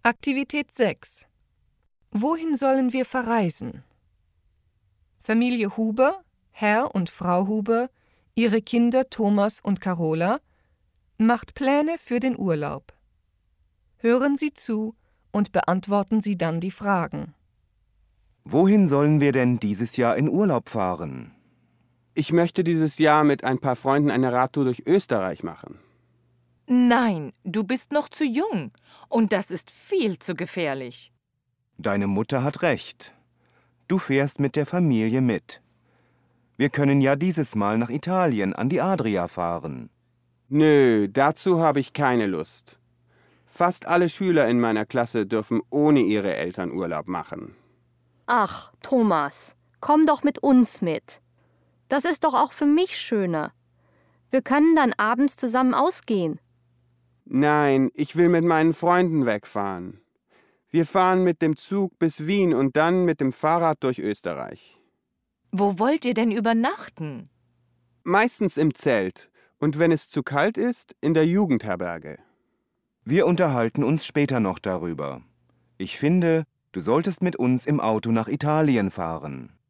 Aktivität 6. Wohin sollen wir verreisen? Familie Huber, Herr und Frau Huber, ihre Kinder Thomas und Carola, macht Pläne für den Urlaub. Hören Sie zu und beantworten Sie dann die Fragen. Wohin sollen wir denn dieses Jahr in Urlaub fahren? Ich möchte dieses Jahr mit ein paar Freunden eine Radtour durch Österreich machen. Nein, du bist noch zu jung und das ist viel zu gefährlich. Deine Mutter hat recht. Du fährst mit der Familie mit. Wir können ja dieses Mal nach Italien an die Adria fahren. Nö, dazu habe ich keine Lust. Fast alle Schüler in meiner Klasse dürfen ohne ihre Eltern Urlaub machen. Ach, Thomas, komm doch mit uns mit. Das ist doch auch für mich schöner. Wir können dann abends zusammen ausgehen. Nein, ich will mit meinen Freunden wegfahren. Wir fahren mit dem Zug bis Wien und dann mit dem Fahrrad durch Österreich. Wo wollt ihr denn übernachten? Meistens im Zelt und wenn es zu kalt ist, in der Jugendherberge. Wir unterhalten uns später noch darüber. Ich finde, du solltest mit uns im Auto nach Italien fahren.